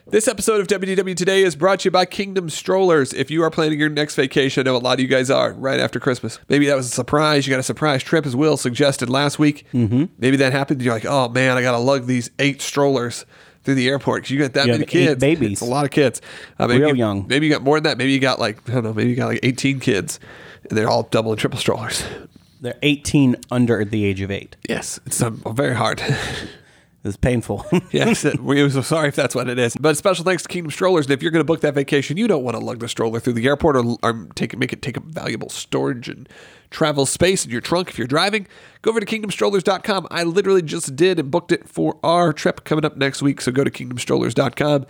This episode of WDW Today is brought to you by Kingdom Strollers. If you are planning your next vacation, I know a lot of you guys are, right after Christmas. Maybe that was a surprise. You got a surprise trip, as Will suggested last week. Mm-hmm. Maybe that happened. You're like, oh man, I got to lug these 8 strollers through the airport because you got that many kids. 8 babies. It's a lot of kids. Real young. Maybe you got more than that. Maybe you got like, I don't know, maybe you got like 18 kids and they're all double and triple strollers. They're 18 under the age of 8. Yes, it's very hard. It's painful. Yes, we're so sorry if that's what it is. But special thanks to Kingdom Strollers. And if you're going to book that vacation, you don't want to lug the stroller through the airport or make it take up valuable storage and travel space in your trunk if you're driving. Go over to kingdomstrollers.com. I literally just did and booked it for our trip coming up next week. So go to kingdomstrollers.com.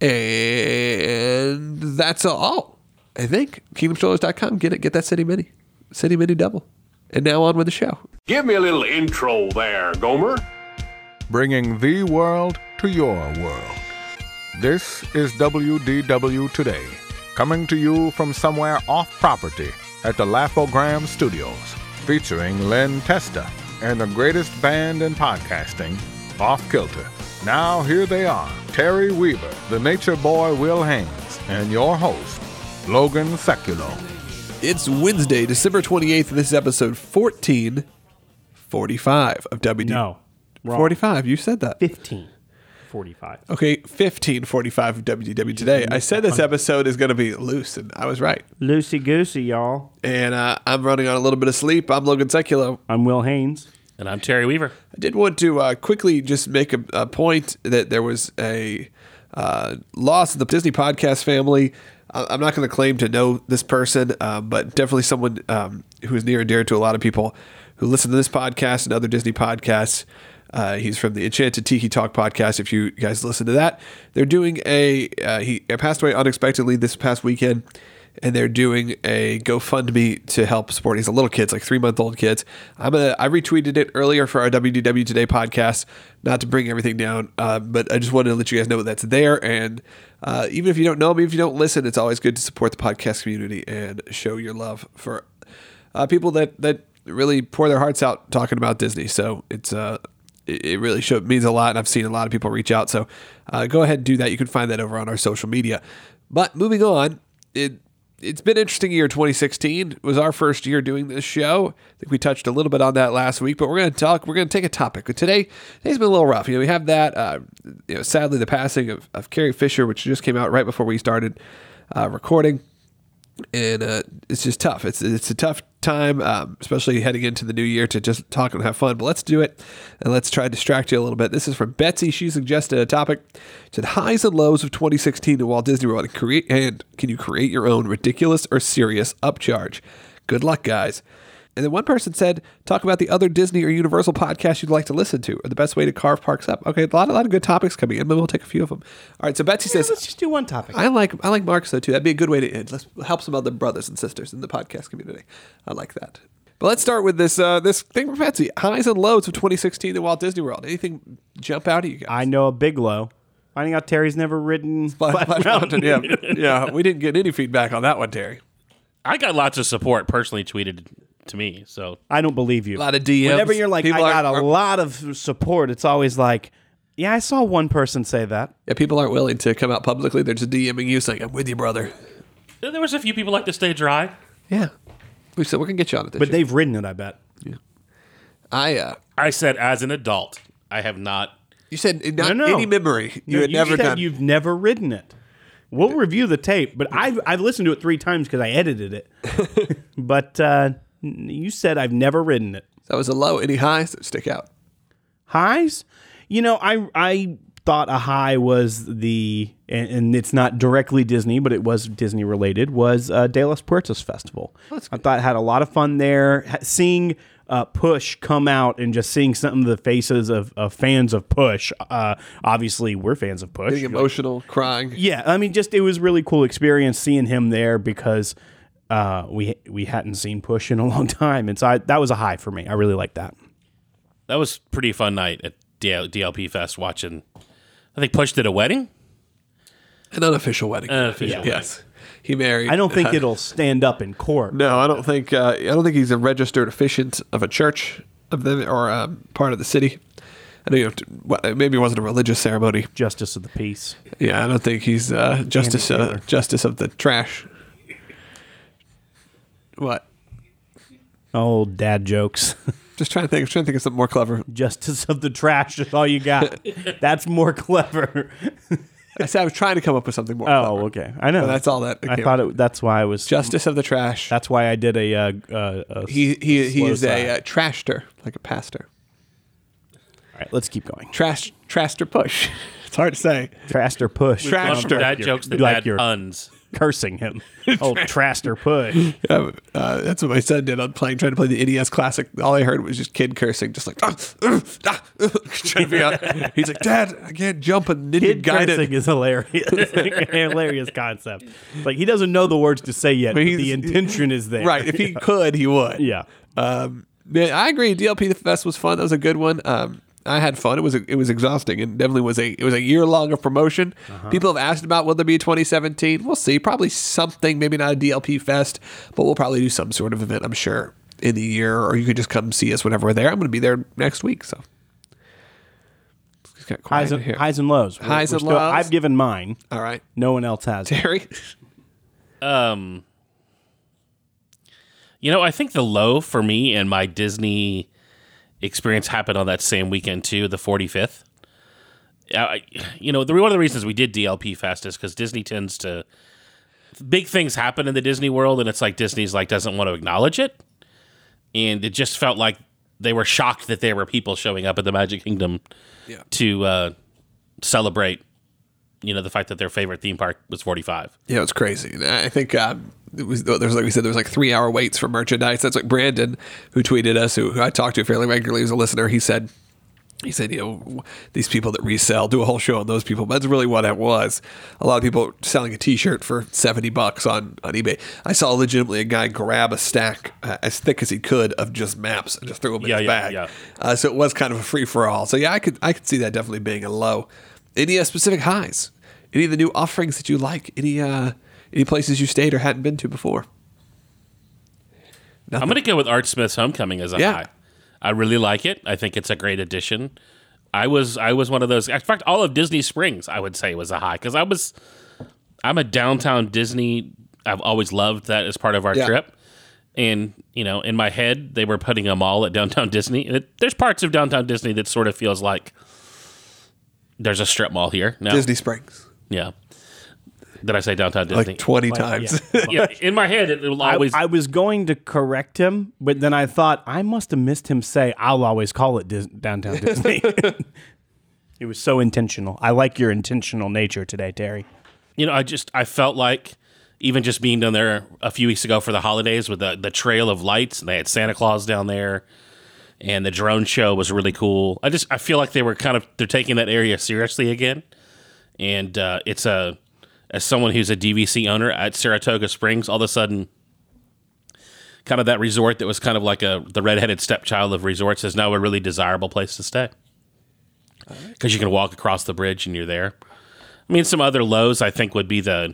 And that's all, I think. Kingdomstrollers.com. Get that City Mini. City Mini double. And now on with the show. Give me a little intro there, Gomer. Bringing the world to your world. This is WDW Today, coming to you from somewhere off property at the Laugh-O-Gram Studios, featuring Len Testa and the greatest band in podcasting, Off Kilter. Now here they are, Terry Weaver, the nature boy Will Haynes, and your host, Logan Seculo. It's Wednesday, December 28th, and this is episode 1445 of WDW. No. Wrong. 45, you said that. 1545. Okay, 1545 of WDW Today. I said this episode is going to be loose, and I was right. Loosey-goosey, y'all. And I'm running on a little bit of sleep. I'm Logan Seculo. I'm Will Haynes. And I'm Terry Weaver. I did want to quickly just make a point that there was a loss in the Disney podcast family. I'm not going to claim to know this person, but definitely someone who is near and dear to a lot of people who listen to this podcast and other Disney podcasts. He's from the Enchanted Tiki Talk podcast. If you guys listen to that, they're doing he passed away unexpectedly this past weekend, and they're doing a GoFundMe to help support. He's a little kid, like 3-month-old kids. I retweeted it earlier for our WDW Today podcast, not to bring everything down, but I just wanted to let you guys know that's there. And even if you don't know me, if you don't listen, it's always good to support the podcast community and show your love for people that really pour their hearts out talking about Disney. So it really means a lot, and I've seen a lot of people reach out. So go ahead and do that. You can find that over on our social media. But moving on, it's been an interesting year. 2016 it was our first year doing this show. I think we touched a little bit on that last week, but we're going to take a topic. Today's been a little rough. We have that, sadly, the passing of Carrie Fisher, which just came out right before we started recording. And it's just tough. It's a tough time, especially heading into the new year, to just talk and have fun. But let's do it, and let's try to distract you a little bit. This is from Betsy. She suggested a topic. It said, highs and lows of 2016 at Walt Disney World. And can you create your own ridiculous or serious upcharge? Good luck, guys. And then one person said, talk about the other Disney or Universal podcasts you'd like to listen to, or the best way to carve parks up. Okay, a lot of good topics coming in, but we'll take a few of them. All right, so Betsy says, let's just do one topic. I like Mark's though too. That'd be a good way to end. Let's help some other brothers and sisters in the podcast community. I like that. But let's start with this thing from Betsy. Highs and lows of 2016 at Walt Disney World. Anything jump out at you guys? I know a big low. Finding out Terry's never ridden Splash Mountain. Yeah, we didn't get any feedback on that one, Terry. I got lots of support personally tweeted to me, so I don't believe you. A lot of DMs. Whenever you're like, people I got a lot of support, it's always like, yeah, I saw one person say that. Yeah, people aren't willing to come out publicly. They're just DMing you saying, I'm with you, brother. there was a few people like to stay dry. Yeah. We said we're going to get you on it this But year. they've ridden it, I bet. Yeah. I said as an adult, I have not. You said not No. any memory. You had never said done. You've never ridden it. We'll review the tape, but I've listened to it 3 times because I edited it. But you said I've never ridden it. That was a low. Any highs that stick out? Highs? I thought a high was and it's not directly Disney, but it was Disney related, was De Los Puertos Festival. I thought I had a lot of fun there. Seeing Push come out and just seeing some of the faces of fans of Push. Obviously, we're fans of Push. Getting emotional, crying. Yeah, I mean, it was a really cool experience seeing him there because we hadn't seen Push in a long time. And so that was a high for me. I really liked that. That was a pretty fun night at DLP Fest watching. I think Push did a wedding. An unofficial wedding. Unofficial wedding. Yes. He married. I don't think it'll stand up in court. No, I don't think he's a registered officiant of a church of them or part of the city. I know you have to, maybe it wasn't a religious ceremony. Justice of the peace. Yeah, I don't think he's justice of the trash. What? Old dad jokes. Just trying to think. I'm trying to think of something more clever. Justice of the trash is all you got. That's more clever. I said I was trying to come up with something more clever. Oh, okay. I know. But that's all that. I thought that's why I was Justice of the trash. That's why I did a He is slow a trashter, like a pastor. All right, let's keep going. Traster push. It's hard to say. Traster push. Trashter. Dad jokes that like dad you're puns. cursing him. Old Traster push. Yeah, that's what my son did on trying to play the NES Classic. All I heard was just kid cursing, just like trying to figure out. He's like, Dad, I can't jump and Ninja Kid Gaiden. cursing is hilarious. Hilarious concept. Like he doesn't know the words to say yet, but the intention is there. Right. If he could, he would. Yeah. Man, I agree. DLP Fest was fun. That was a good one. I had fun. It was exhausting, and definitely was a year long of promotion. People have asked about will there be a 2017. We'll see. Probably something. Maybe not a DLP Fest, but we'll probably do some sort of event. I'm sure in the year, or you could just come see us whenever we're there. I'm going to be there next week. So it's got quiet in here. Highs and lows. Highs and still, lows. I've given mine. All right, No one else has. Terry. I think the low for me and my Disney experience happened on that same weekend too, the 45th. One of the reasons we did DLP Fest is because Disney tends to big things happen in the Disney world, and it's like Disney's like doesn't want to acknowledge it, and it just felt like they were shocked that there were people showing up at the Magic Kingdom to celebrate, the fact that their favorite theme park was 45. Yeah, it's crazy. I think there's like we said, there was like 3-hour waits for merchandise. That's like Brandon, who tweeted us, who I talked to fairly regularly as a listener. He said, these people that resell, do a whole show on those people. But that's really what it was. A lot of people selling a T-shirt for $70 on eBay. I saw legitimately a guy grab a stack as thick as he could of just maps and just threw them in his bag. Yeah. So it was kind of a free for all. So yeah, I could see that definitely being a low. Any specific highs? Any of the new offerings that you like? Any places you stayed or hadn't been to before? Nothing. I'm going to go with Art Smith's Homecoming as a high. I really like it. I think it's a great addition. I was one of those. In fact, all of Disney Springs, I would say, was a high because I'm a downtown Disney. I've always loved that as part of our trip. And, in my head, they were putting a mall at downtown Disney. There's parts of downtown Disney that sort of feels like there's a strip mall here. No. Disney Springs. Yeah. Did I say downtown Disney? Like 20 times. Yeah, in my head, it will always. I was going to correct him, but then I thought I must have missed him say, I'll always call it downtown Disney. It was so intentional. I like your intentional nature today, Terry. I felt like even just being down there a few weeks ago for the holidays with the trail of lights, and they had Santa Claus down there, and the drone show was really cool. I feel like they're taking that area seriously again, and as someone who's a DVC owner at Saratoga Springs, all of a sudden, kind of that resort that was kind of like the redheaded stepchild of resorts is now a really desirable place to stay. Because you can walk across the bridge and you're there. I mean, some other lows I think would be the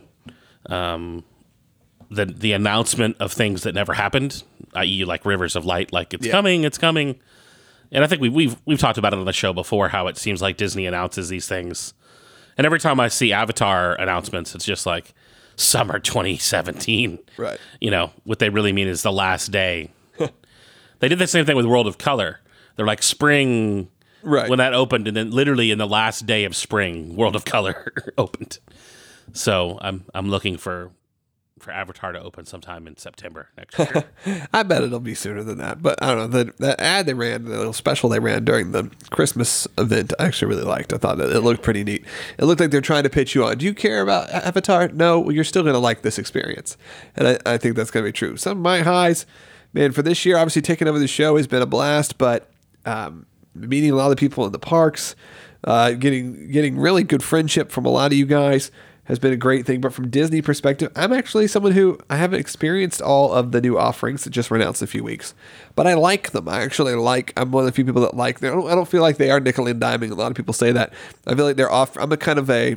announcement of things that never happened, i.e. like Rivers of Light, like it's coming. And I think we've talked about it on the show before, how it seems like Disney announces these things. And every time I see Avatar announcements, it's just like summer 2017. Right. What they really mean is the last day. They did the same thing with World of Color. They're like spring when that opened, and then literally in the last day of spring, World of Color opened. So I'm looking for Avatar to open sometime in September next year. I bet it'll be sooner than that. But I don't know. That ad they ran, the little special they ran during the Christmas event, I actually really liked. I thought it looked pretty neat. It looked like they're trying to pitch you on. Do you care about Avatar? No, well, you're still going to like this experience. And I think that's going to be true. Some of my highs, man, for this year, obviously taking over the show has been a blast, but meeting a lot of people in the parks, getting really good friendship from a lot of you guys has been a great thing. But from Disney perspective, I'm actually someone who I haven't experienced all of the new offerings that just were announced in a few weeks, but I like them. I'm one of the few people that like them. I don't feel like they are nickel and diming. A lot of people say that. I feel like they're off. I'm a kind of a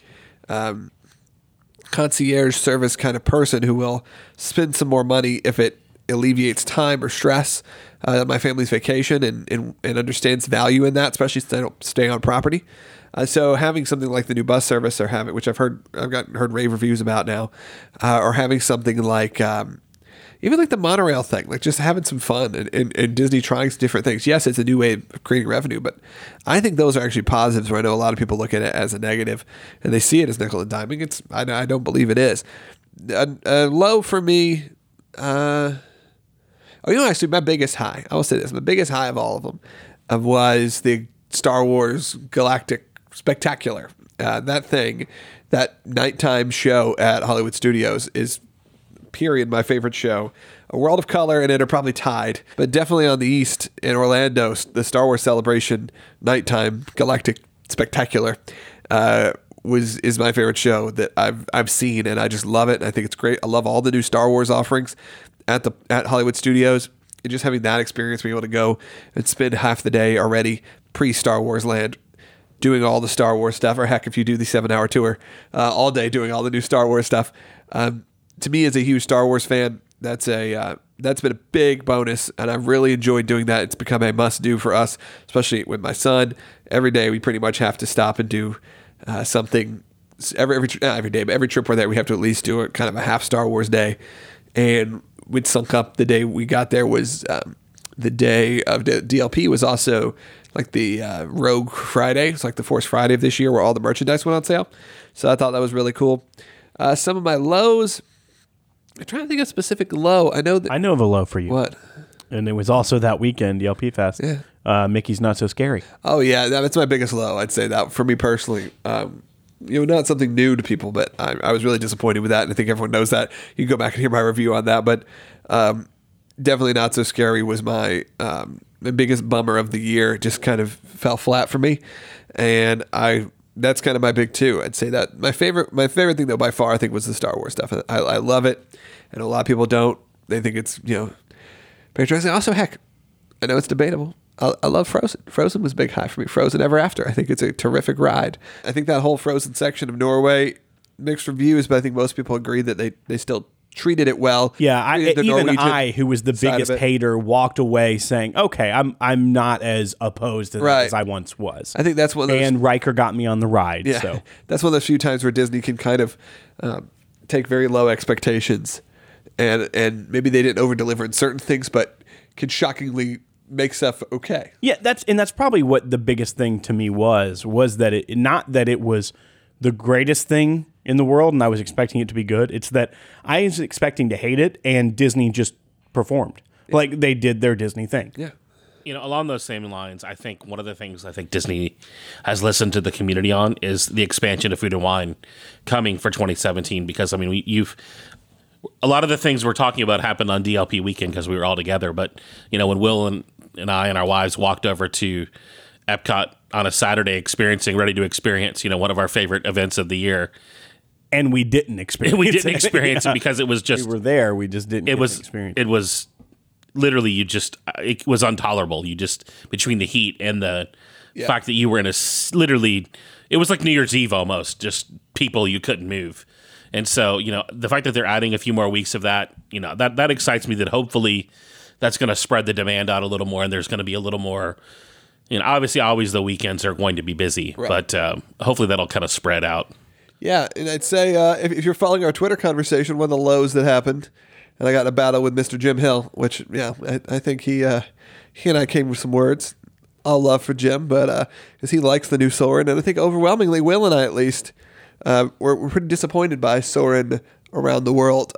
concierge service kind of person who will spend some more money if it alleviates time or stress. my family's vacation and understands value in that, especially since I don't stay on property. So having something like the new bus service, or having, which I've heard rave reviews about now, or having something like even like the monorail thing, like just having some fun and Disney trying some different things. Yes, it's a new way of creating revenue, but I think those are actually positives, where I know a lot of people look at it as a negative and they see it as nickel and diming. I don't believe it is. Low for me, actually my biggest high, I will say this, my biggest high of all of them was the Star Wars Galactic Spectacular. That nighttime show at Hollywood Studios is period my favorite show. A World of Color and it are probably tied, but definitely on the East in Orlando, the Star Wars Celebration nighttime Galactic Spectacular is my favorite show that I've seen, and I just love it. And I think it's great. I love all the new Star Wars offerings at Hollywood Studios, and just having that experience, being able to go and spend half the day already pre-Star Wars land doing all the Star Wars stuff, or heck, if you do the 7-hour tour all day doing all the new Star Wars stuff. To me, as a huge Star Wars fan, that's been a big bonus, and I've really enjoyed doing that. It's become a must-do for us, especially with my son. Every day, we pretty much have to stop and do something. Every day, but every trip we're there, we have to at least do a kind of a half Star Wars day. And we'd sunk up the day we got there was the day of the DLP was also like the Rogue Friday. It's like the Force Friday of this year, where all the merchandise went on sale. So I thought that was really cool. Some of my lows, I'm trying to think of a specific low. I know of a low for you. What? And it was also that weekend, the LP Fest. Yeah. Mickey's Not So Scary. Oh yeah, that's my biggest low. I'd say that for me personally. Not something new to people, but I was really disappointed with that, and I think everyone knows that. You can go back and hear my review on that, but definitely Not So Scary was my biggest bummer of the year. It just kind of fell flat for me, and that's kind of my big two. I'd say that my favorite thing though by far, I think, was the Star Wars stuff. I love it. I know a lot of people don't. They think it's very interesting. Also, heck, I know it's debatable. I love Frozen. Frozen was a big high for me. Frozen Ever After. I think it's a terrific ride. I think that whole Frozen section of Norway, mixed reviews, but I think most people agree that they still treated it well. Yeah, I, who was the biggest hater, walked away saying, "Okay, I'm not as opposed to that as I once was." I think that's one. And Riker got me on the ride. Yeah, so that's one of those few times where Disney can kind of take very low expectations, and maybe they didn't over deliver in certain things, but can shockingly make stuff okay. Yeah, that's probably what the biggest thing to me was that it, not that it was the greatest thing in the world and I was expecting it to be good. It's that I was expecting to hate it, and Disney just performed. Yeah. Like they did their Disney thing. Yeah. Along those same lines, I think one of the things I think Disney has listened to the community on is the expansion of Food and Wine coming for 2017, because a lot of the things we're talking about happened on DLP weekend because we were all together. But, when Will and I and our wives walked over to Epcot on a Saturday ready to experience, one of our favorite events of the year. And we didn't experience it because it was just... We were there, we just didn't experience it. It was literally, it was intolerable. You just, between the heat and the fact that you were in literally, it was like New Year's Eve almost, just people you couldn't move. And so, the fact that they're adding a few more weeks of that, that excites me, that hopefully that's going to spread the demand out a little more, and there's going to be a little more, obviously always the weekends are going to be busy, but hopefully that'll kind of spread out. Yeah, and I'd say if you're following our Twitter conversation, one of the lows that happened, and I got in a battle with Mr. Jim Hill, which, I think he and I came with some words. All love for Jim, but because he likes the new Soarin', and I think overwhelmingly, Will and I at least, we're pretty disappointed by Soarin' Around the World.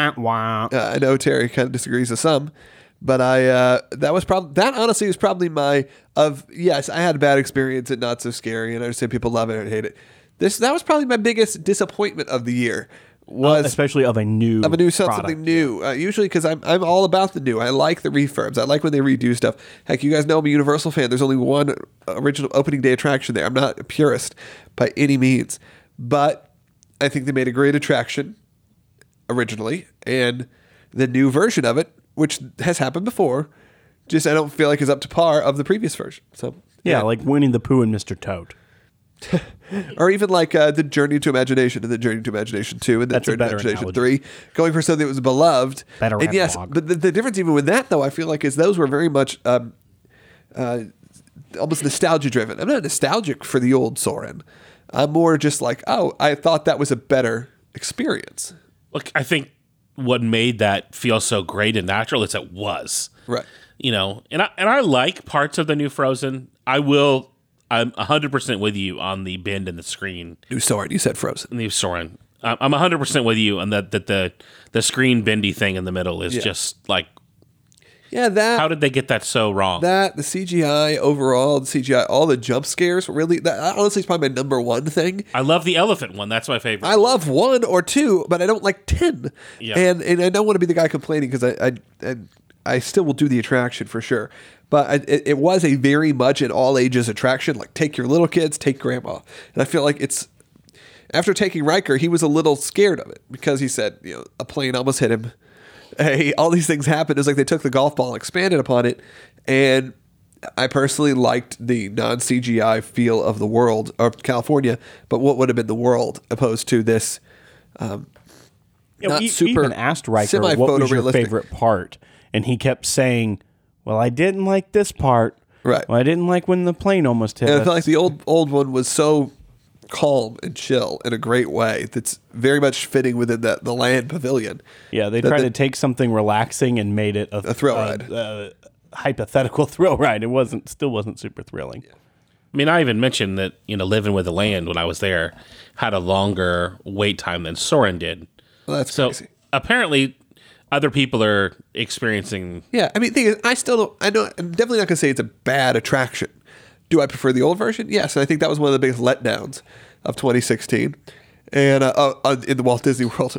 I know Terry kind of disagrees with some, but that honestly was probably yes, I had a bad experience at Not So Scary, and I understand people love it and hate it. That was probably my biggest disappointment of the year. Especially of a new something new. Usually because I'm all about the new. I like the refurbs. I like when they redo stuff. Heck, you guys know I'm a Universal fan. There's only one original opening day attraction there. I'm not a purist by any means, but I think they made a great attraction originally, and the new version of it, which has happened before, just I don't feel like is up to par of the previous version. So yeah, like Winnie the Pooh and Mr. Toad. Or even like the Journey to Imagination and the Journey to Imagination 2 and the That's a Journey to better Imagination analogy. 3, going for something that was beloved. Better and yes, epilogue. but the difference even with that, though, I feel like is those were very much almost nostalgia driven. I'm not nostalgic for the old Soarin'. I'm more just like, oh, I thought that was a better experience. Look, I think what made that feel so great and natural is it was. Right. You know, and I like parts of the new Frozen. I'm 100% with you on the bend in the screen. New Soarin', you said Frozen. New Soarin'. I'm 100% with you on that the screen bendy thing in the middle is just like, Yeah, that. how did they get that so wrong? That, the CGI overall, the CGI, all the jump scares, really, that honestly is probably my number one thing. I love the elephant one. That's my favorite. I love 1 or 2, but I don't like 10. Yeah. And I don't want to be the guy complaining because I still will do the attraction for sure. But it was a very much an all ages attraction. Like, take your little kids, take grandma. And I feel like it's, after taking Riker, he was a little scared of it because he said, you know, a plane almost hit him. Hey, all these things happened. It was like they took the golf ball and expanded upon it. And I personally liked the non-CGI feel of the world, of California, but what would have been the world opposed to this not we super even asked Riker what was your semi-photorealistic. favorite part, and he kept saying, "Well, I didn't like this part. Right. Well, I didn't like when the plane almost hit And I us." felt like the old one was so calm and chill in a great way that's very much fitting within the land pavilion. Yeah, they That- tried that- to take something relaxing and made it a thrill ride. hypothetical thrill ride. It still wasn't super thrilling. I mean, I even mentioned that, you know, Living with the Land when I was there had a longer wait time than Soarin' did. Well, that's So crazy. apparently other people are experiencing. Yeah, I mean, the thing is, I'm definitely not going to say it's a bad attraction. Do I prefer the old version? Yes, and I think that was one of the biggest letdowns of 2016, and in the Walt Disney World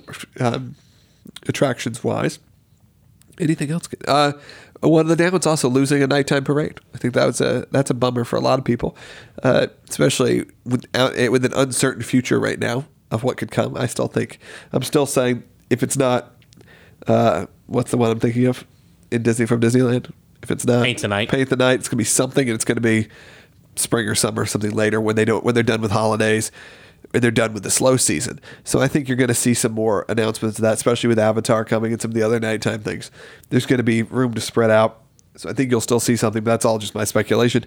attractions wise. Anything else? One of the downs also losing a nighttime parade. I think that's a bummer for a lot of people, especially with an uncertain future right now of what could come. I'm still saying if it's not, what's the one I'm thinking of in Disney from Disneyland? If it's not Paint the Night. Paint the Night, it's going to be something, and it's going to be spring or summer or something later when they're done with holidays and they're done with the slow season. So I think you're going to see some more announcements of that, especially with Avatar coming and some of the other nighttime things. There's going to be room to spread out. So I think you'll still see something, but that's all just my speculation.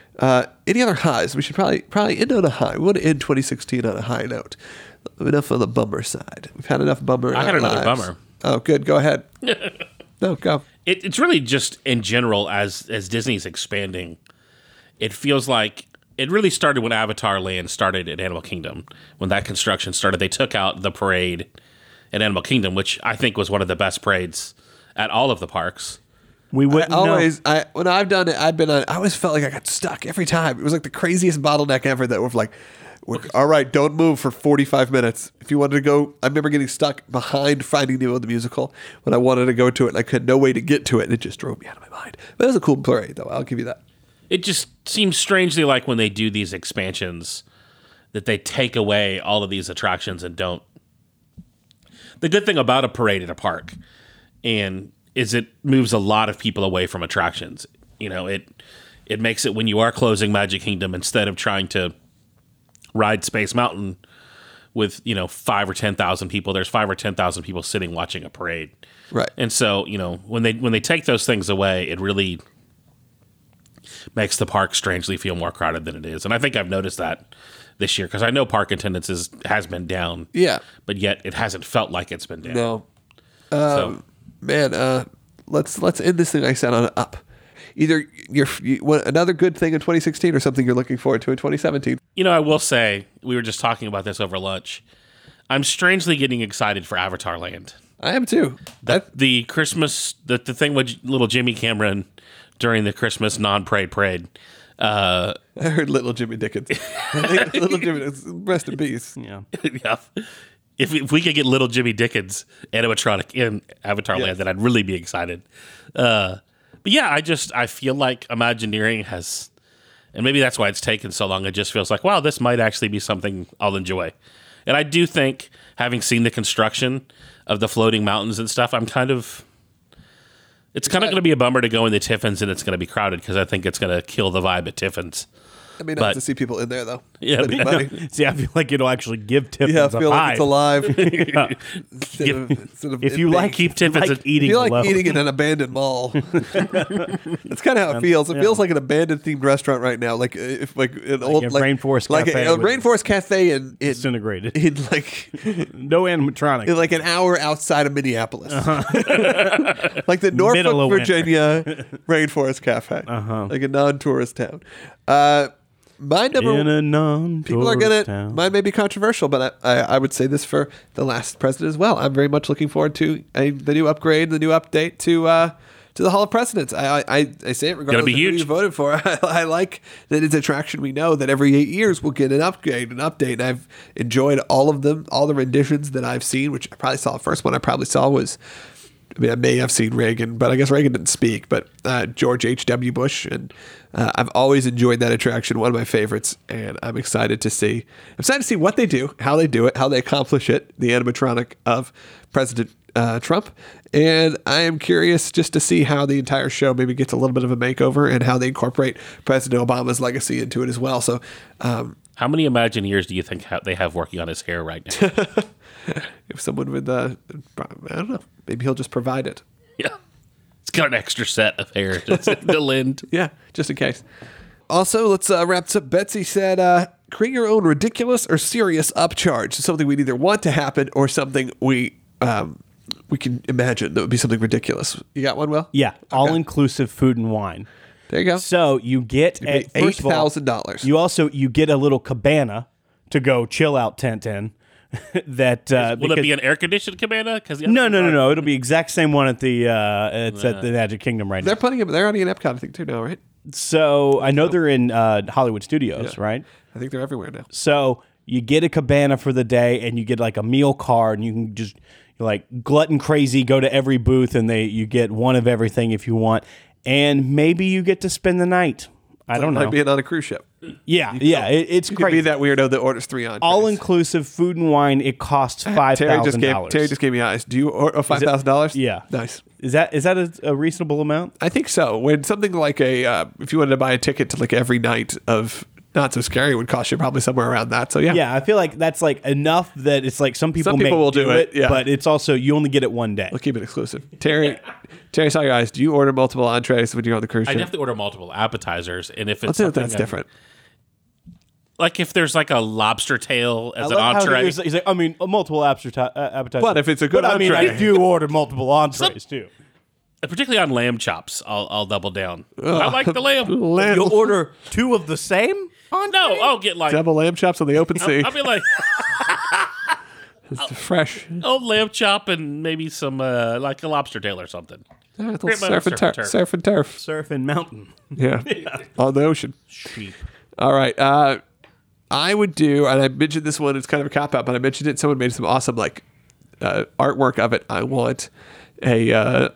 Any other highs? We should probably end on a high. We want to end 2016 on a high note. Enough on the bummer side. We've had enough bummer. I had another lives. bummer. Oh, good. Go ahead. No, go. It's really just in general as Disney's expanding. It feels like it really started when Avatar Land started at Animal Kingdom. When that construction started, they took out the parade at Animal Kingdom, which I think was one of the best parades at all of the parks. We wouldn't know. When I've done it, I always felt like I got stuck every time. It was like the craziest bottleneck ever that was like, all right, don't move for 45 minutes. If you wanted to go, I remember getting stuck behind Finding Nemo the musical when I wanted to go to it and I had no way to get to it, and it just drove me out of my mind. But it was a cool parade, though. I'll give you that. It just seems strangely like when they do these expansions that they take away all of these attractions and don't. The good thing about a parade at a park is it moves a lot of people away from attractions. You know, it makes it when you are closing Magic Kingdom, instead of trying to ride Space Mountain with, 5 or 10,000 people, there's 5 or 10,000 people sitting watching a parade. Right. And so, when they take those things away, it really makes the park strangely feel more crowded than it is. And I think I've noticed that this year because I know park attendance has been down. Yeah. But yet it hasn't felt like it's been down. No. So Man, let's end this thing I said on an up. Either you want another good thing in 2016 or something you're looking forward to in 2017. I will say, we were just talking about this over lunch. I'm strangely getting excited for Avatar Land. I am too. The Christmas, the thing with little Jimmy Cameron during the Christmas non-parade parade. I heard Little Jimmy Dickens. Little Jimmy, rest in peace. Yeah. Yeah. If we could get little Jimmy Dickens animatronic in Avatar Land, then I'd really be excited. But yeah, I feel like Imagineering has, and maybe that's why it's taken so long. It just feels like, wow, this might actually be something I'll enjoy. And I do think, having seen the construction of the floating mountains and stuff, it's kind of going to be a bummer to go into Tiffin's and it's going to be crowded because I think it's going to kill the vibe at Tiffin's. I mean, not But- to see people in there though. Yeah, Spending money. See, I feel like it'll actually give Tiffins Yeah, I a feel like it's vibe. alive. Yeah. Instead of If it you being- like, Keep Tiffins like at- eating if you like alone. eating in an abandoned mall. That's kind of how it feels. It feels like an abandoned themed restaurant right now, like if like an old a Rainforest like Cafe a with- Rainforest Cafe in disintegrated. like No animatronic. in like an hour outside of Minneapolis, like the Middle Norfolk, of winter. Virginia Rainforest Cafe, like a non-tourist town. My number in a non people are gonna town. mine may be controversial, but I would say this for the last president as well. I'm very much looking forward to the new upgrade, the new update to the Hall of Presidents. I say it regardless be of who huge. you voted for. I like that it's a attraction. We know that every 8 years we'll get an upgrade, an update. And I've enjoyed all of them, all the renditions that I've seen. Which I probably saw the first one I probably saw was. I mean, I may have seen Reagan, but I guess Reagan didn't speak. But George H.W. Bush, and I've always enjoyed that attraction. One of my favorites, and I'm excited to see. I'm excited to see what they do, how they do it, how they accomplish it. The animatronic of President Trump, and I am curious just to see how the entire show maybe gets a little bit of a makeover and how they incorporate President Obama's legacy into it as well. So, How many Imagineers do you think they have working on his hair right now? if someone would, I don't know, maybe he'll just provide it. Yeah. It's got an extra set of hair to lend. Yeah, just in case. Also, let's wrap this up. Betsy said, create your own ridiculous or serious upcharge. Something we'd either want to happen or something we can imagine that would be something ridiculous. You got one, Will? Yeah, all-inclusive food and wine. There you go. So you get pay first of all, $8,000. You get a little cabana to go chill out tent in. That Will it be an air conditioned cabana? No. It'll be exact same one at the it's at the Magic Kingdom right now. They're already in Epcot, I think, too, now, right? So I know they're in Hollywood Studios, right? I think they're everywhere now. So you get a cabana for the day, and you get like a meal card, and you can just like glutton crazy go to every booth, and you get one of everything if you want, and maybe you get to spend the night. I don't know. Like being on a cruise ship. Yeah, it's You could crazy. be that weirdo that orders 3 entrees. All inclusive food and wine. It costs $5,000. Terry just gave me eyes. Do you order $5,000? Yeah. Nice. Is that a reasonable amount? I think so. When something like if you wanted to buy a ticket to like every night of Not So Scary would cost you probably somewhere around that. So yeah. Yeah, I feel like that's like enough that it's like some people people may will do it, yeah. but it's also you only get it one day. We'll keep it exclusive. Terry saw your eyes. Do you order multiple entrees when you're on the cruise I ship? definitely order multiple appetizers, and if it's Let's see if something that's different. like if there's like a lobster tail as I an love how entree, he's like, I mean, multiple appetizers. But if it's a good I mean, entree. I do order multiple entrees too. particularly on lamb chops, I'll double down. I like the lamb. You'll order two of the same? No, I'll get like Double lamb chops on the open sea. I'll be like It's fresh. lamb chop and maybe some like a lobster tail or something. A little Great surf and turf. Surf and turf. Surf and mountain. Yeah. On the ocean. Sheep. All right. I would do, and I mentioned this one, it's kind of a cop out, but I mentioned it. Someone made some awesome like artwork of it. I want a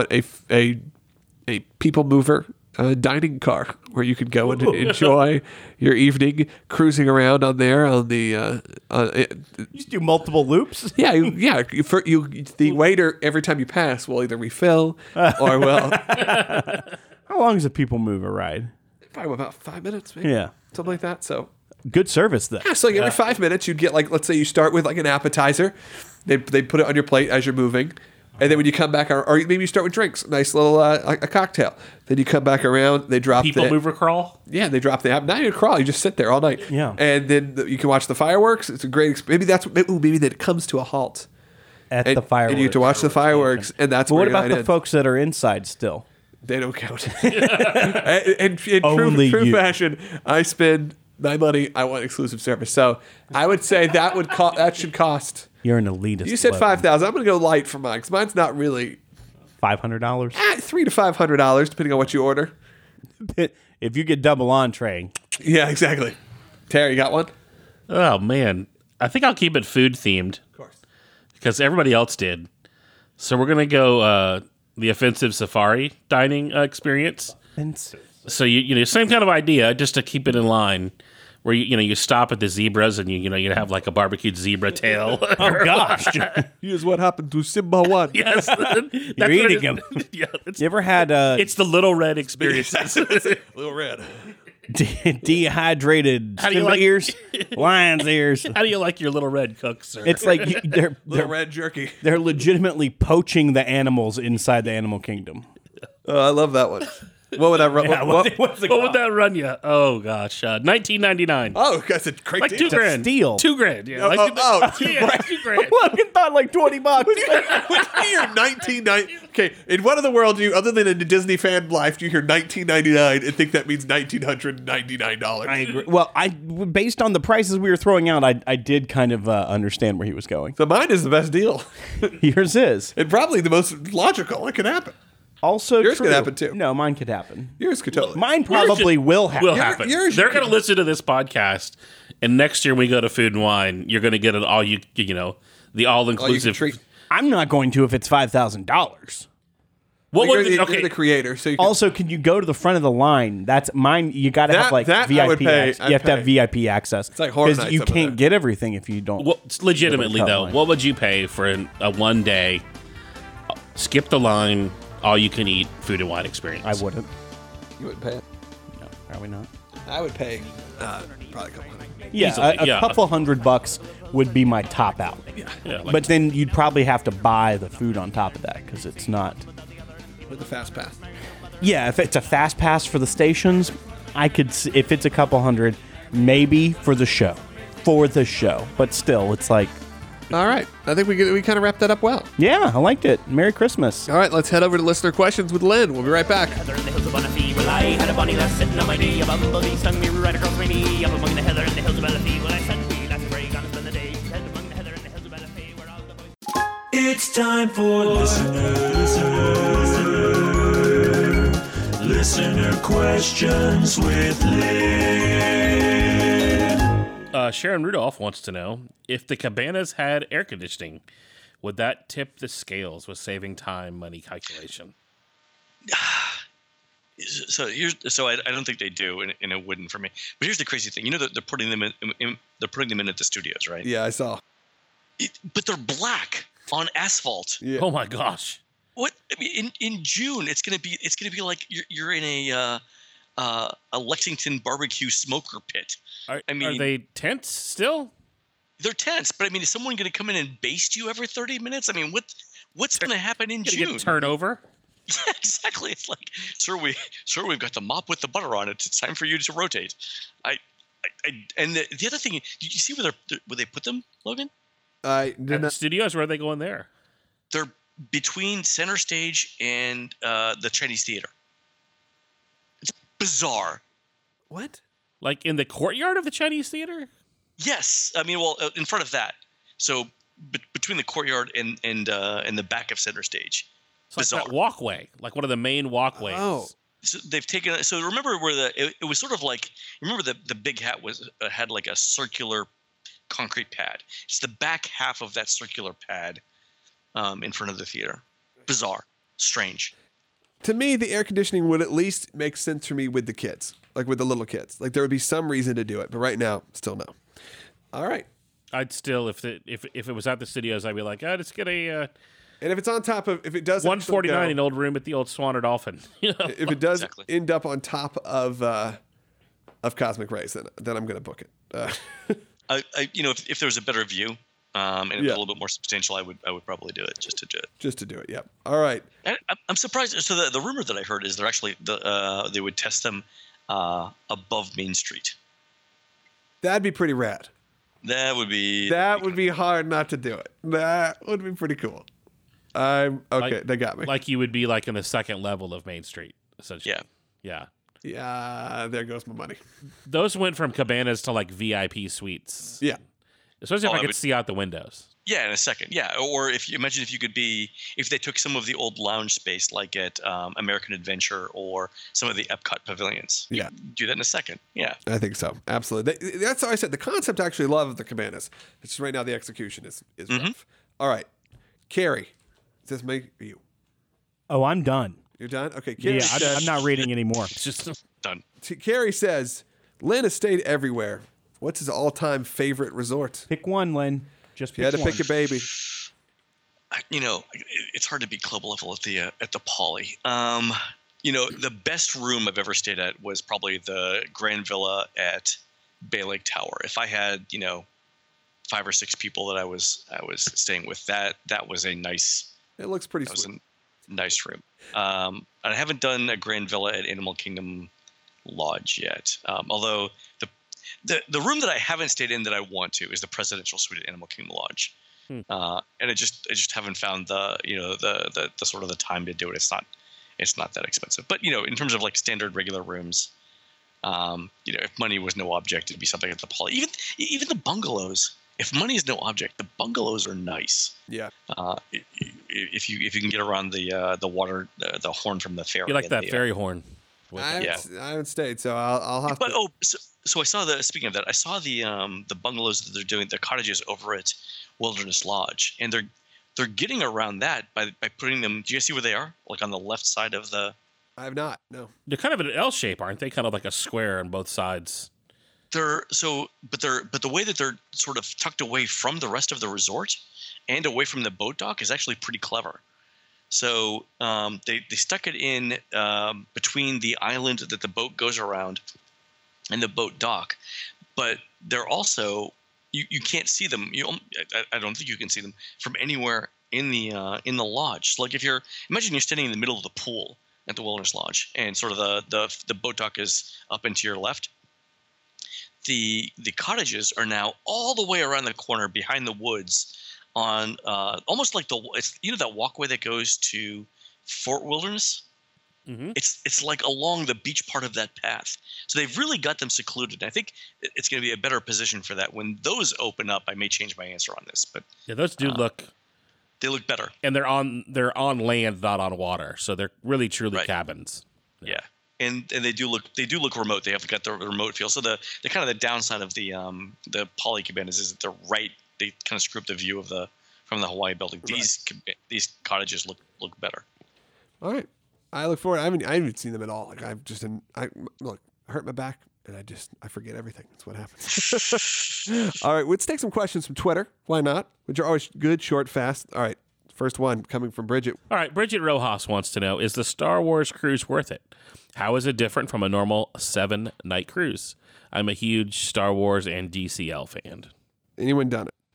people mover dining car where you can go and enjoy your evening cruising around on there on the You just do multiple loops? the waiter every time you pass will either refill or will How long is a people mover ride? probably about 5 minutes, maybe. Yeah. Something like that. So Good service then. so every 5 minutes you'd get like, let's say you start with like an appetizer. They put it on your plate as you're moving. And then when you come back, or maybe you start with drinks, nice little a cocktail. Then you come back around, they drop People mover crawl. Yeah, they drop the app. Not even crawl, you just sit there all night. Yeah. And then you can watch the fireworks. It's a great experience. Maybe that it comes to a halt. At And, the fireworks. and you get to watch the fireworks, and that's But where what your about night the ends. folks that are inside still? They don't count. in Only true you. fashion, I spend my money. I want exclusive service. So I would say that should cost. You're an elitist. You said level. 5,000. I'm going to go light for mine because mine's not really $500. $300 to $500 depending on what you order. If you get double entree, Yeah, exactly. Terry, you got one? Oh man, I think I'll keep it food themed. Of course. Because everybody else did. So we're gonna go the offensive safari dining experience. So you same kind of idea, just to keep it in line, where you stop at the zebras and you have like a barbecued zebra tail. oh gosh, Here's what happened to Simba 1. Yes, you're eating him. Yeah, it's, You ever had it's the little red experience. Little red. Dehydrated How do you Simba like- ears, lion's ears. How do you like your little red cooks, sir? It's like Little they're red jerky. they're legitimately poaching the animals inside the animal kingdom. Oh, I love that one. What would I run? Yeah, what's the what would that run you? Oh gosh, $19.99. Oh, that's a great Like deal. $2,000. steal. $2,000. Yeah, Oh, like $2,000. yeah, $2,000. Logan thought like $20. When you hear 1990, okay, in what in the world do you, other than in the Disney fan life, do you hear 1999 and think that means $1,999? I agree. Well, based on the prices we were throwing out, I did kind of understand where he was going. So mine is the best deal, Yours is and probably the most logical. It could happen. also Yours true. could happen, too. No, mine could happen. Yours could totally. Mine probably will happen. Will happen. yours They're you going to listen to this podcast, and next year when we go to Food and Wine, you're going to get an the all All you inclusive. can treat. I'm not going to if it's $5,000. What You're, would you're okay? the creator, so you can, Also, can you go to the front of the line? That's mine. You got to have like that I VIP. would pay. You have to have VIP access. It's like Horror Nights you over can't there. get everything if you don't. Legitimately Cut though, line. what would you pay for a one day skip the line, all you can eat Food and Wine experience? I wouldn't. you would pay it. No, probably not. I would pay probably a couple hundred. Yeah, Easily, a yeah. couple $100 would be my top out. Yeah, like But then you'd probably have to buy the food on top of that because it's not. With the fast pass. Yeah, if it's a fast pass for the stations, I could. If it's a couple hundred, maybe for the show. But still, it's like, All right, I think we kind of wrapped that up well. yeah, I liked it. Merry Christmas. All right, let's head over to listener questions with Lynn. We'll be right back. Heather in the hills of Bonafide. Well, I had a bunny last sitting on my knee. A bumblebee stung me right across my knee. Up among the heather in the hills of Bonafide. Well, I said, we last spring, gonna spend the day. Head among the heather in the hills of Bonafide, where all the boys. It's time for listener questions with Lynn. Sharon Rudolph wants to know if the cabanas had air conditioning, would that tip the scales with saving time, money calculation? So I don't think they do, and it wouldn't for me. But here's the crazy thing: they're putting them they're putting them in at the studios, right? Yeah, I saw. But they're black on asphalt. Yeah. Oh my gosh! What I mean, in June, it's gonna be like you're in a Lexington barbecue smoker pit. Are mean- they tents still? They're tense, but I mean, is someone gonna come in and baste you every 30 minutes? I mean, what's gonna happen in Gonna June? get turnover? Yeah, exactly. It's like, sir, we've got the mop with the butter on it. It's time for you to rotate. And the other thing, did you see where they put them, Logan? I At did the not. studios? Where are they going there? They're between Center Stage and the Chinese Theater. It's bizarre. What? Like in the courtyard of the Chinese theater? Yes, I mean, well, in front of that. So between the courtyard and the back of Center Stage. It's like Bizarre. that walkway, like one of the main walkways. Oh. So they've taken. So remember where it was sort of like, remember the big hat had like a circular concrete pad. It's the back half of that circular pad in front of the theater. Bizarre, strange. To me, the air conditioning would at least make sense for me with the kids, like with the little kids. Like there would be some reason to do it, but right now, still no. All right. I'd still, if it was at the studios, I'd be like, let's get a And if it's on top of, if it does actually $149 go- an old room at the old Swan or Dolphin. You know? if it does Exactly. end up on top of Cosmic Rays, then I'm going to book it. If there was a better view and it was Yeah. a little bit more substantial, I would probably do it just to do it. Just to do it. Yep. All right. And I'm surprised. So the rumor that I heard is they're actually they would test them above Main Street. That'd be pretty rad. That would be hard not to do it. That would be pretty cool. Okay. They got me. Like you would be like in the second level of Main Street, essentially. Yeah. Yeah. There goes my money. Those went from cabanas to like VIP suites. Yeah. Especially if Oh, I I could would- see out the windows. Yeah, in a second. Yeah, or if you could be, if they took some of the old lounge space, like at American Adventure or some of the Epcot pavilions. Yeah. Do that in a second. Yeah. I think so. Absolutely. That's how I said the concept. I actually love the cabanas. It's just right now the execution is rough. All right, Carrie, is this me or you? Oh, I'm done. You're done. Okay. Carrie Yeah, says, I'm not reading anymore. It's just Done. Carrie says, Lynn has stayed everywhere. What's his all-time favorite resort? Pick one, Lynn. Just If you had pick to one. pick a baby. It's hard to beat club level at the Poly. the best room I've ever stayed at was probably the Grand Villa at Bay Lake Tower. If I had, 5 or 6 people that I was staying with, that was a nice. It looks pretty That was sweet. a nice room. And I haven't done a Grand Villa at Animal Kingdom Lodge yet. Although the room that I haven't stayed in that I want to is the Presidential Suite at Animal Kingdom Lodge. And I just haven't found the sort of the time to do it. It's not that expensive. But in terms of like standard regular rooms, if money was no object, it'd be something at the Poly. Even the bungalows. If money is no object, the bungalows are nice. Yeah. If you can get around the water, the horn from the ferry. You like and that ferry horn? I haven't stayed, so I'll have But to. so I saw speaking of that, I saw the bungalows that they're doing, the cottages over at Wilderness Lodge, and they're getting around that by putting them. Do you guys see where they are? Like on the left side of the. I have not. No. They're kind of an L shape, aren't they? Kind of like a square on both sides. But the way that they're sort of tucked away from the rest of the resort and away from the boat dock is actually pretty clever. So they stuck it in between the island that the boat goes around and the boat dock, but they're also you can't see them. I don't think you can see them from anywhere in the lodge. So like imagine you're standing in the middle of the pool at the Wilderness Lodge, and sort of the boat dock is up and to your left. The cottages are now all the way around the corner behind the woods on almost like that walkway that goes to Fort Wilderness. Mm-hmm. It's like along the beach part of that path. So they've really got them secluded. I think it's going to be a better position for that. When those open up, I may change my answer on this. But Yeah, those do look. they look better. And they're on land, not on water, so they're really truly Right. cabins. Yeah. And they do look remote. They have got the remote feel. So the kind of the downside of the Poly cabanas is that they kind of screw up the view from the Hawaii building. These cottages look better. All right. I look forward. I haven't seen them at all. Like I hurt my back and I forget everything. That's what happens. All right. Let's take some questions from Twitter. Why not? Which are always good, short, fast. All right. First one coming from Bridget. All right, Bridget Rojas wants to know, is the Star Wars cruise worth it? How is it different from a normal 7-night cruise? I'm a huge Star Wars and DCL fan. Anyone done it?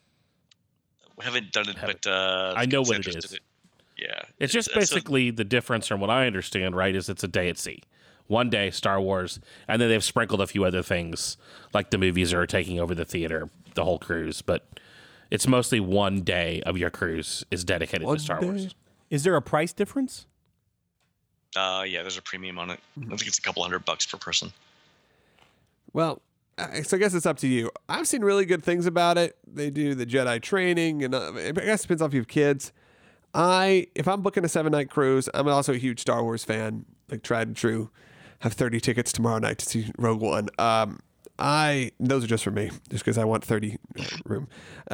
We haven't done it, but I know what it Sanders is. did it. Yeah. It's just basically the difference from what I understand, right, is it's a day at sea. One day, Star Wars, and then they've sprinkled a few other things, like the movies are taking over the theater, the whole cruise, but it's mostly one day of your cruise is dedicated to Star Wars. Is there a price difference? Yeah, there's a premium on it. I think it's a couple $100 per person. Well, so I guess it's up to you. I've seen really good things about it. They do the Jedi training, and I guess it depends on if you have kids. If I'm booking a 7-night cruise, I'm also a huge Star Wars fan, like tried and true. Have 30 tickets tomorrow night to see Rogue One. Those are just for me, just because I want 30 room.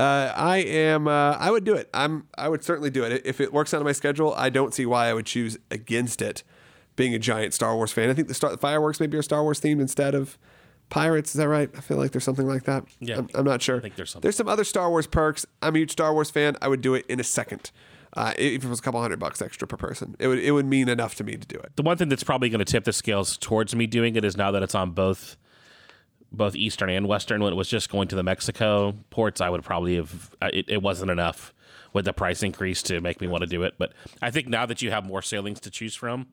I would do it. I would certainly do it if it works out on my schedule. I don't see why I would choose against it. Being a giant Star Wars fan, I think the fireworks maybe are Star Wars themed instead of pirates. Is that right? I feel like there's something like that. Yeah, I'm not sure. I think there's something. There's some other Star Wars perks. I'm a huge Star Wars fan. I would do it in a second. If it was a couple $100 extra per person, it would mean enough to me to do it. The one thing that's probably going to tip the scales towards me doing it is now that it's on both Eastern and Western. When it was just going to the Mexico ports, I would probably have it wasn't enough with the price increase to make me want to do it. But I think now that you have more sailings to choose from,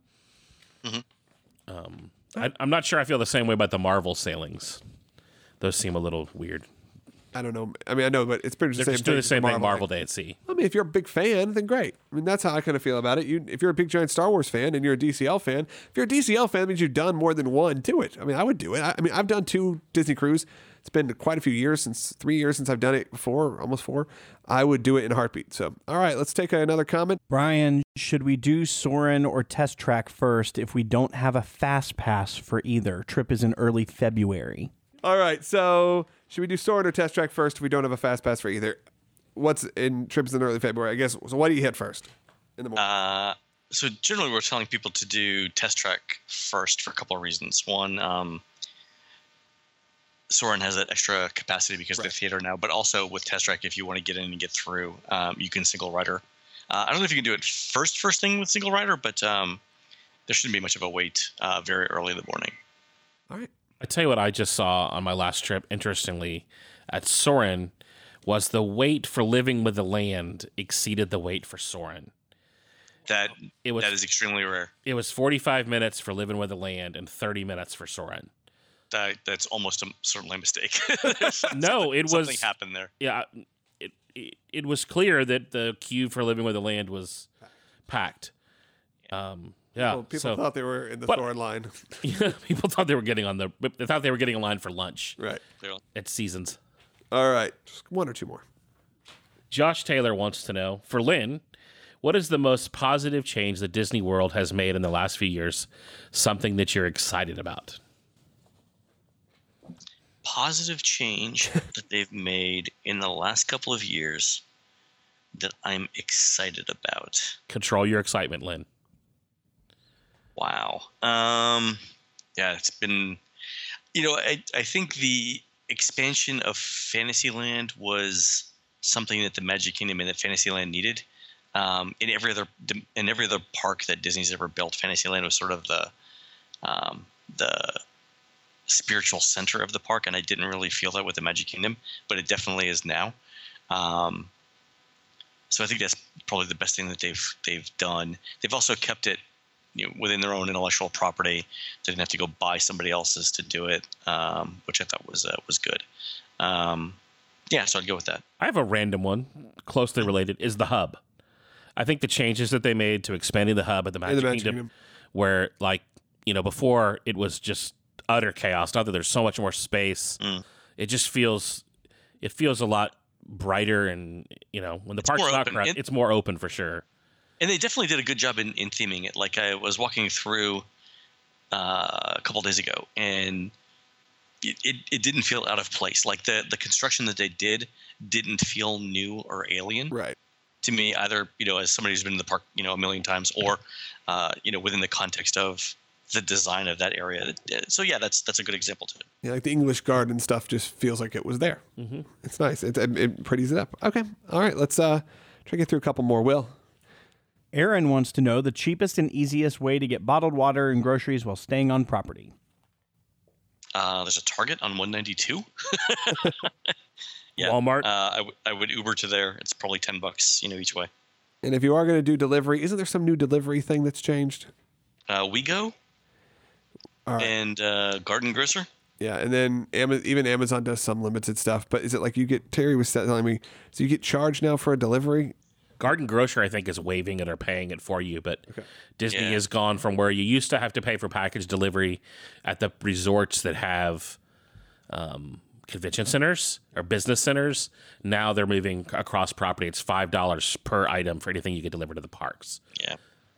I'm not sure I feel the same way about the Marvel sailings. Those seem a little weird. I don't know. I mean, I know, but it's pretty much the They're same just doing thing the same thing as Marvel Day at Sea. I mean, if you're a big fan, then great. I mean, that's how I kind of feel about it. If you're a big giant Star Wars fan and you're a DCL fan, if you're a DCL fan, that means you've done more than one. Do it. I mean, I would do it. I mean, I've done 2 Disney cruise. It's been quite a few years, 3 years since I've done it before, almost 4. I would do it in a heartbeat. So, all right, let's take another comment. Brian, should we do Soarin' or Test Track first if we don't have a fast pass for either? Trip is in early February. All right, so should we do Soarin' or Test Track first if we don't have a fast pass for either? What's in trips in early February? I guess. So what do you hit first in the morning? So generally, we're telling people to do Test Track first for a couple of reasons. One, Soarin' has that extra capacity because of the theater now, but also with Test Track, if you want to get in and get through, you can single rider. I don't know if you can do it first thing with single rider, but there shouldn't be much of a wait very early in the morning. All right. I tell you what I just saw on my last trip, interestingly, at Soarin', was the wait for Living with the Land exceeded the wait for Soarin'. That It was- that is extremely rare. It was 45 minutes for Living with the Land and 30 minutes for Soarin'. That's almost certainly a mistake. No, it Something was happened there. Yeah, it was clear that the queue for Living with the Land was packed. Yeah, Well, people so thought they were in the But- Thor line. people thought they were getting they thought they were getting a line for lunch Right. Clearly. at Seasons. All right. Just one or two more. Josh Taylor wants to know, for Lynn, what is the most positive change that Disney World has made in the last few years? Something that you're excited about? Positive change that they've made in the last couple of years that I'm excited about. Control your excitement, Lynn. Wow. Yeah, it's been, I think the expansion of Fantasyland was something that the Magic Kingdom and the Fantasyland needed. In every other park that Disney's ever built, Fantasyland was sort of the spiritual center of the park, and I didn't really feel that with the Magic Kingdom, but it definitely is now. So I think that's probably the best thing that they've done. They've also kept it, within their own intellectual property. They didn't have to go buy somebody else's to do it, which I thought was good. Yeah, so I'd go with that. I have a random one, closely related, is the hub. I think the changes that they made to expanding the hub at the Magic Kingdom, where, before it was just utter chaos. Now that there's so much more space, it just feels a lot brighter, and when the park's not crowded, it's more open for sure. And they definitely did a good job in theming it. Like, I was walking through a couple days ago, and it didn't feel out of place. Like, the construction that they didn't feel new or alien. Right. To me, either, as somebody who's been in the park, a million times, or, within the context of the design of that area. So yeah, that's a good example to it. Yeah, like the English Garden stuff just feels like it was there. Mm-hmm. It's nice. It pretties it up. Okay. All right. Let's try to get through a couple more. Will. Aaron wants to know the cheapest and easiest way to get bottled water and groceries while staying on property. There's a Target on 192. Yeah. Walmart. I would Uber to there. It's probably $10, each way. And if you are going to do delivery, isn't there some new delivery thing that's changed? WeGo. Right. And Garden Grocer. Yeah, and then even Amazon does some limited stuff. But is it like Terry was telling me, so you get charged now for a delivery? Garden Grocer, I think, is waiving it or paying it for you, but Disney has gone from where you used to have to pay for package delivery at the resorts that have convention centers or business centers. Now they're moving across property. It's $5 per item for anything you get delivered to the parks. Yeah.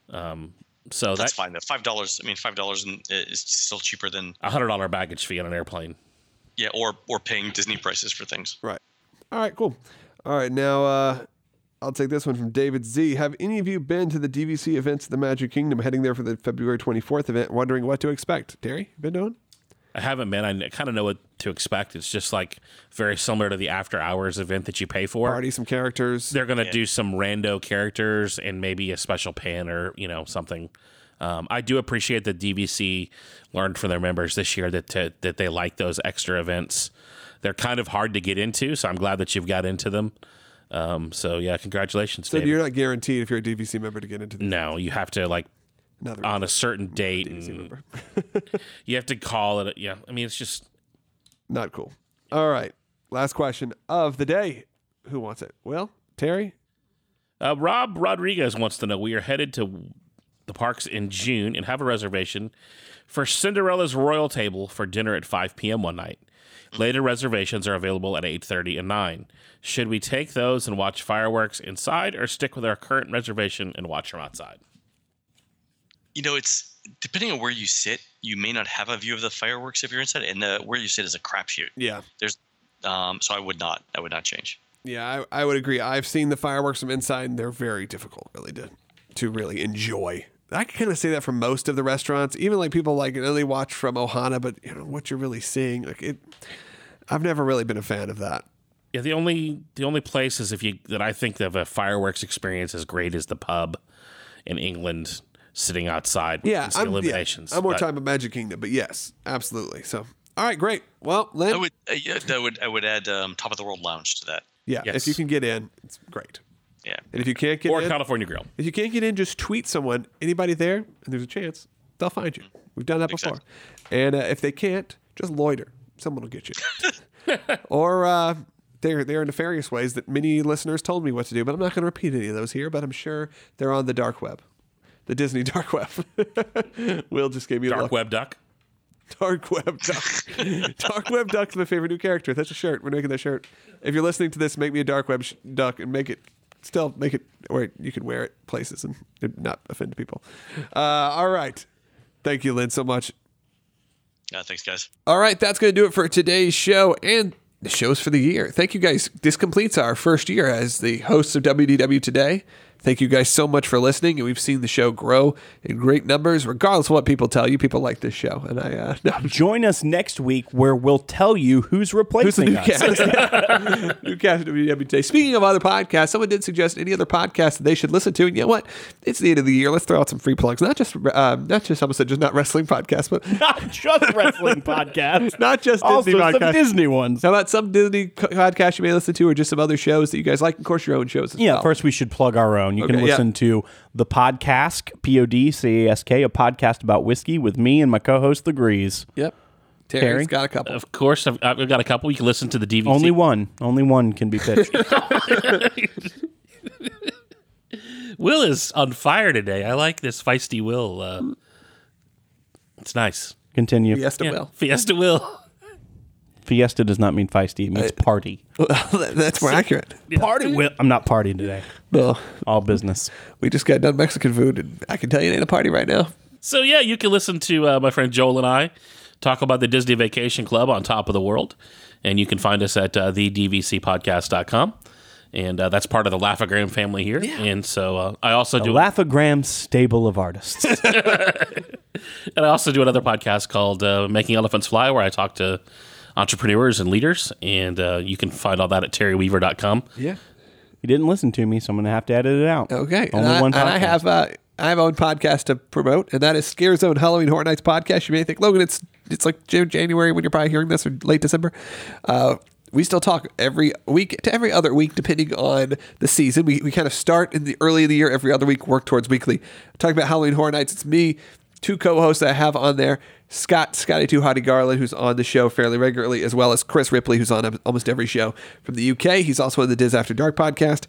So that's fine. The $5. I mean, $5 is still cheaper than $100 baggage fee on an airplane. Yeah, or paying Disney prices for things. Right. All right. Cool. All right. Now I'll take this one from David Z. Have any of you been to the DVC events at the Magic Kingdom? Heading there for the February 24th event. Wondering what to expect. Terry, you been doing? I haven't been. I kind of know what to expect. It's just like very similar to the after hours event that you pay for. Party, some characters. They're going to do some rando characters and maybe a special pan or, something. I do appreciate that DVC learned from their members this year that they like those extra events. They're kind of hard to get into, so I'm glad that you've got into them. So yeah, congratulations. So David. you're not guaranteed if you're a DVC member to get into this. No, you have to on a certain date, and you have to call it. Yeah, I mean, it's just not cool. All right, last question of the day. Who wants it? Will? Terry? Rob Rodriguez wants to know, we are headed to the parks in June and have a reservation for Cinderella's Royal Table for dinner at 5 p.m. one night. Later reservations are available at 8:30 and 9. Should we take those and watch fireworks inside, or stick with our current reservation and watch them outside? It's depending on where you sit. You may not have a view of the fireworks if you're inside, and where you sit is a crapshoot. Yeah. There's, so I would not change. Yeah, I would agree. I've seen the fireworks from inside, and they're very difficult, really, to really enjoy. I can kind of say that for most of the restaurants. Even like people only watch from Ohana, but what you're really seeing, I've never really been a fan of that. Yeah, the only places that I think of a fireworks experience as great is the pub in England. sitting outside. Yeah, with eliminations. I'm more But time of Magic Kingdom, but yes, absolutely. So, all right, great. Well, Lynn, I would add Top of the World Lounge to that. yeah, Yes. if you can get in, it's great. Yeah. And if you can't get Or in, California Grill. if you can't get in, just tweet someone, anybody there, and there's a chance they'll find you. We've done that before. And if they can't, just loiter. Someone will get you. Or there are nefarious ways that many listeners told me what to do, but I'm not going to repeat any of those here. But I'm sure they're on the dark web, the Disney dark web. Will just gave me a Dark look. Web Duck. Dark Web Duck. Dark Web Duck's my favorite new character. That's a shirt. We're making that shirt. If you're listening to this, make me a Dark Web Duck and make it where you can wear it places and not offend people. All right. Thank you, Lynn, so much. Thanks, guys. All right, that's going to do it for today's show and the shows for the year. Thank you, guys. This completes our first year as the hosts of WDW Today. Thank you guys so much for listening, and we've seen the show grow in great numbers. Regardless of what people tell you, people like this show. And Join us next week where we'll tell you who's replacing new us. cast? New cast of WDW Today. Speaking of other podcasts, someone did suggest any other podcasts that they should listen to. And you know what? It's the end of the year. Let's throw out some free plugs. Not just I almost said just not wrestling podcasts, but Not just wrestling podcasts. not just Also Disney some podcasts. Disney ones. How about some Disney podcasts you may listen to, or just some other shows that you guys like? Of course, your own shows as Yeah, well. first we should plug our own. You can Okay, yeah. listen to The Podcask, Podcask, a podcast about whiskey with me and my co-host, The Grease. Yep. Terry? Terry's got a couple. Of course, I've got a couple. You can listen to the DVC. Only one can be pitched. Will is on fire today. I like this feisty Will. It's nice. Continue. Fiesta Yeah, will. Fiesta Will. Fiesta does not mean feisty. It means party. That's more accurate. Party will. I'm not partying today. No, All business. we just got done Mexican food, and I can tell you it ain't a party right now. So yeah, you can listen to my friend Joel and I talk about the Disney Vacation Club on Top of the World, and you can find us at thedvcpodcast.com, and that's part of the Laugh-O-Gram family here. Yeah. And so I also The do Laugh-O-Gram stable of artists. and I also do another podcast called Making Elephants Fly, where I talk to entrepreneurs and leaders, and you can find all that at terryweaver.com. Yeah. You didn't listen to me, so I'm going to have to edit it out. Okay. Only one And I have my own podcast to promote, and that is Scare Zone Halloween Horror Nights podcast. You may think, Logan, it's like January when you're probably hearing this, or late December. We still talk every week to every other week, depending on the season. We kind of start in the early of the year, every other week, work towards weekly. Talking about Halloween Horror Nights, it's me, two co-hosts that I have on there, Scotty Too Hottie Garland, who's on the show fairly regularly, as well as Chris Ripley, who's on almost every show from the UK. He's also in the Diz After Dark podcast.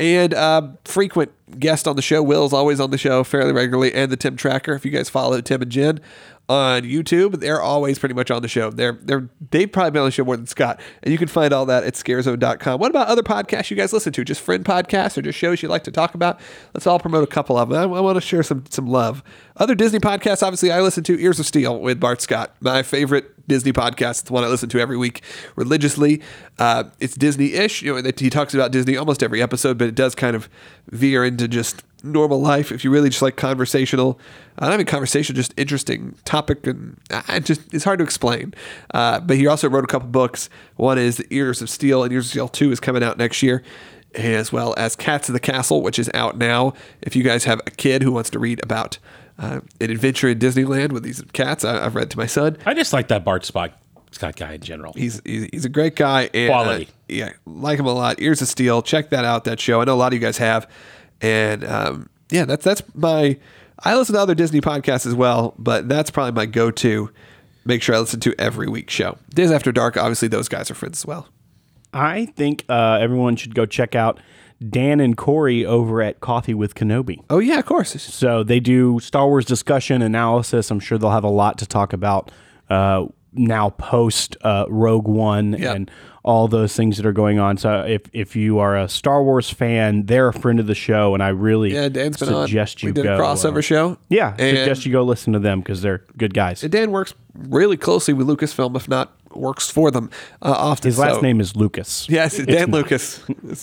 And frequent guest on the show, Will's always on the show fairly regularly, and the Tim Tracker. If you guys follow Tim and Jen on YouTube, they're always pretty much on the show. They've probably been on the show more than Scott. And you can find all that at scarezone.com. What about other podcasts you guys listen to? Just friend podcasts or just shows you like to talk about? Let's all promote a couple of them. I want to share some love. Other Disney podcasts, obviously, I listen to Ears of Steel with Bart Scott. My favorite Disney podcast. It's the one I listen to every week religiously. It's Disney-ish. He talks about Disney almost every episode, but it does kind of veer into just normal life. If you really just like conversational, not even conversation, just interesting topic, and it's hard to explain. But he also wrote a couple books. One is Ears of Steel, and Ears of Steel 2 is coming out next year, as well as Cats of the Castle, which is out now. If you guys have a kid who wants to read about an adventure in Disneyland with these cats, I've read to my son. I just like that Bart Scott guy in general. He's a great guy. And, Quality. Yeah, like him a lot. Ears of Steel. Check that out, that show. I know a lot of you guys have. And that's my... I listen to other Disney podcasts as well, but that's probably my go-to. Make sure I listen to every week show. Days After Dark, obviously those guys are friends as well. I think everyone should go check out Dan and Corey over at Coffee with Kenobi. Oh, yeah, of course. So they do Star Wars discussion, analysis. I'm sure they'll have a lot to talk about now post Rogue One and all those things that are going on. So if you are a Star Wars fan, they're a friend of the show, and I really Dan's been suggest on. you We did go. a crossover show. Yeah, And suggest you go listen to them because they're good guys. Dan works really closely with Lucasfilm, if not works for them often. His last name is Lucas. Yes, Dan Lucas.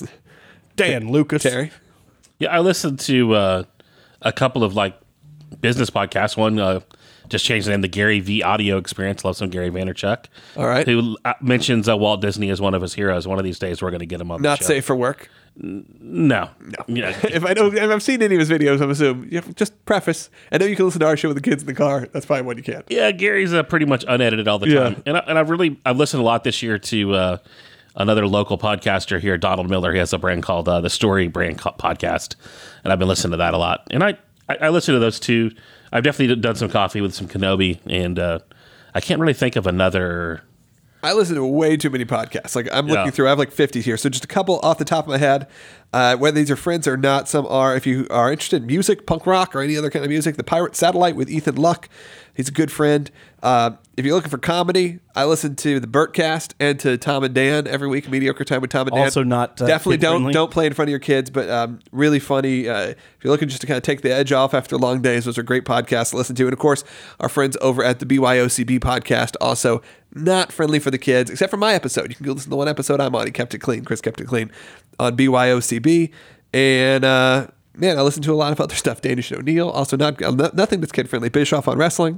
Dan Lucas. Terry. Yeah, I listened to a couple of business podcasts. One just changed the name, the Gary V Audio Experience. Love some Gary Vaynerchuk. All right. Who mentions Walt Disney as one of his heroes. One of these days, we're going to get him on Not the show. safe for work. No. Yeah. If I've seen any of his videos, I'm assuming. Just preface. I know you can listen to our show with the kids in the car. That's probably one you can't. Yeah, Gary's pretty much unedited all the time. And I've listened a lot this year to another local podcaster here, Donald Miller. He has a brand called the Story Brand Podcast, and I've been listening to that a lot. And I listen to those too. I've definitely done some coffee with some Kenobi, and I can't really think of another. I listen to way too many podcasts. Like I'm looking through, I have like 50 here. So just a couple off the top of my head. Whether these are friends or not, some are. If you are interested in music, punk rock, or any other kind of music, The Pirate Satellite with Ethan Luck. He's a good friend. If you're looking for comedy, I listen to the Burtcast and to Tom and Dan every week. Mediocre Time with Tom and Dan. Also not definitely kid-friendly. don't play in front of your kids, but really funny. If you're looking just to kind of take the edge off after long days, those are great podcasts to listen to. And of course, our friends over at the BYOCB podcast, also not friendly for the kids, except for my episode. You can go listen to the one episode I'm on. He kept it clean. Chris kept it clean on BYOCB. And man, I listen to a lot of other stuff. Danish and O'Neill, also nothing that's kid friendly. Bischoff on Wrestling,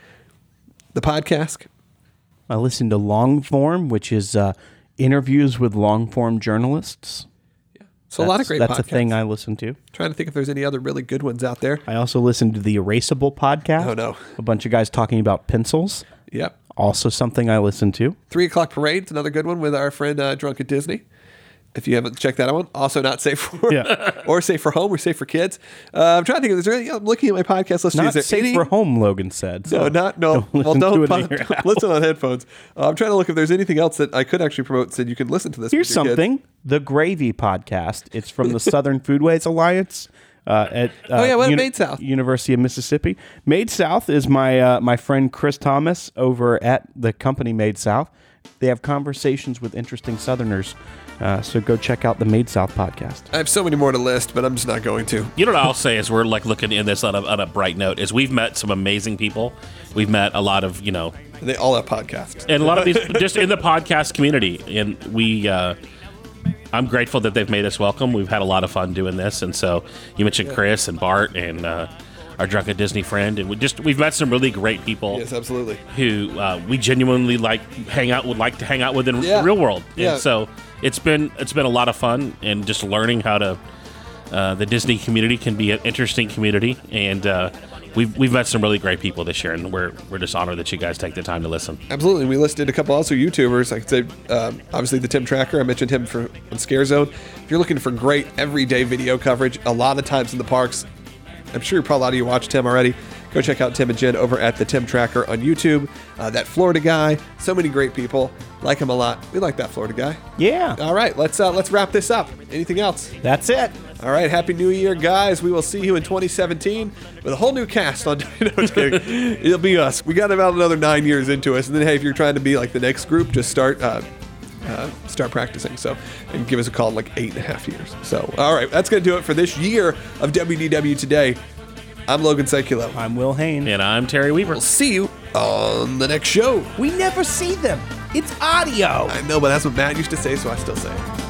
the podcast. I listen to Longform, which is interviews with long-form journalists. So a lot of great That's podcasts. a thing I listen to. Trying to think if there's any other really good ones out there. I also listen to the Erasable podcast. Oh, no. A bunch of guys talking about pencils. Yep. Also something I listen to. 3 O'Clock Parade is another good one with our friend Drunk at Disney. If you haven't checked that one, also not safe for or safe for home or safe for kids. I'm trying to think if there's really. I'm looking at my podcast list. Not Is there safe any- for home, Logan said. So No. don't Well, listen don't to it in your house. listen on headphones. I'm trying to look if there's anything else that I could actually promote so you can listen to this. Here's with your kids. something. The Gravy podcast. It's from the Southern Foodways Alliance at Made South. University of Mississippi. Made South is my friend Chris Thomas over at the company Made South. They have conversations with interesting Southerners. So go check out the Made South podcast. I have so many more to list, but I'm just not going to. You know what I'll say is we're like looking in this on a bright note is we've met some amazing people. We've met a lot of, They all have podcasts. and a lot of these just in the podcast community. And I'm grateful that they've made us welcome. We've had a lot of fun doing this. And so you mentioned Chris and Bart and our Drunk at Disney friend. And we've met some really great people. Yes, absolutely. Who we genuinely would like to hang out with in the real world. Yeah. And so it's been a lot of fun and just learning how to the Disney community can be an interesting community, and we've met some really great people this year, and we're just honored that you guys take the time to listen. Absolutely. We listed a couple also YouTubers. I could say, obviously, the Tim Tracker. I mentioned him on Scare Zone. If you're looking for great everyday video coverage, a lot of times in the parks, I'm sure probably a lot of you watched Tim already. Go check out Tim and Jen over at the Tim Tracker on YouTube. That Florida guy, so many great people. Like him a lot. We like that Florida guy. Yeah. All right, let's wrap this up. Anything else? That's it. All right, Happy New Year, guys. We will see you in 2017 with a whole new cast on. No, just kidding. It'll be us. We got about another 9 years into us. And then, hey, if you're trying to be like the next group, just start practicing. So, and give us a call in like 8.5 years. So, all right, that's going to do it for this year of WDW Today. I'm Logan Sekulow. I'm Will Hain. And I'm Terry Weaver. We'll see you on the next show. We never see them. It's audio. I know, but that's what Matt used to say, so I still say it.